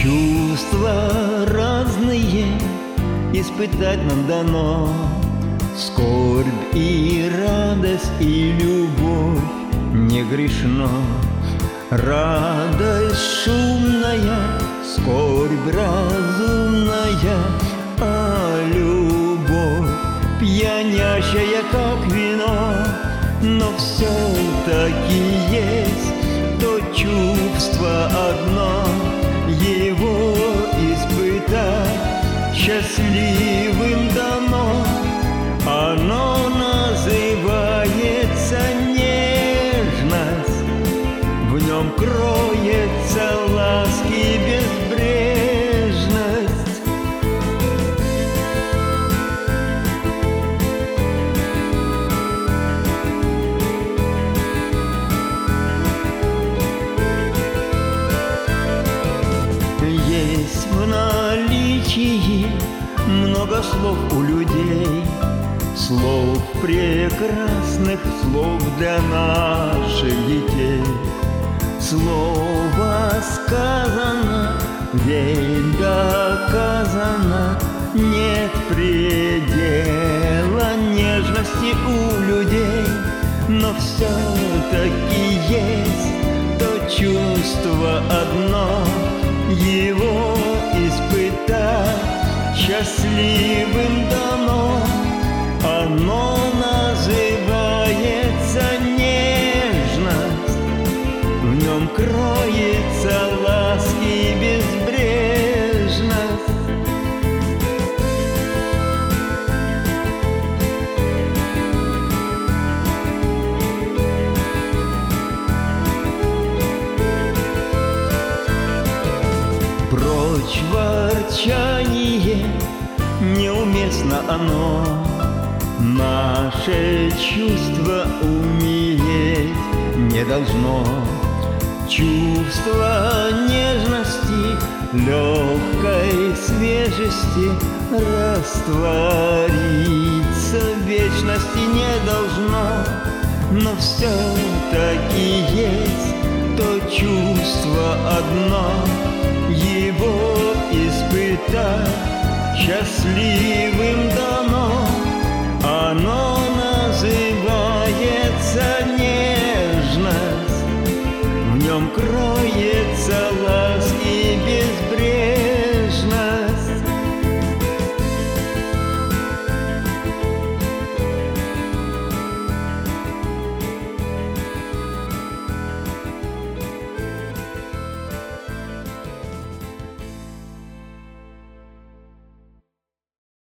Чувства разные испытать нам дано, скорбь и радость, и любовь не грешно. Радость шумная, скорбь разумная, а любовь пьянящая, как вино. Но все-таки есть то чувство одно, его испытать счастливым дано. Оно называется нежность, в нем кроется ласки и безбрежность. Есть в наличии много слов у людей, слов прекрасных, слов для наших детей. Слово сказано, ведь доказано, нет предела нежности у людей. Но все-таки есть то чувство одно, его испытать счастливым дано. Оно называется нежность, в нем кроется ласки и безбрежность. Прочь ворчание, неуместно оно, наше чувство умереть не должно. Чувство нежности, легкой свежести раствориться в вечности не должно. Но все-таки есть то чувство одно, его испытать счастливым дано.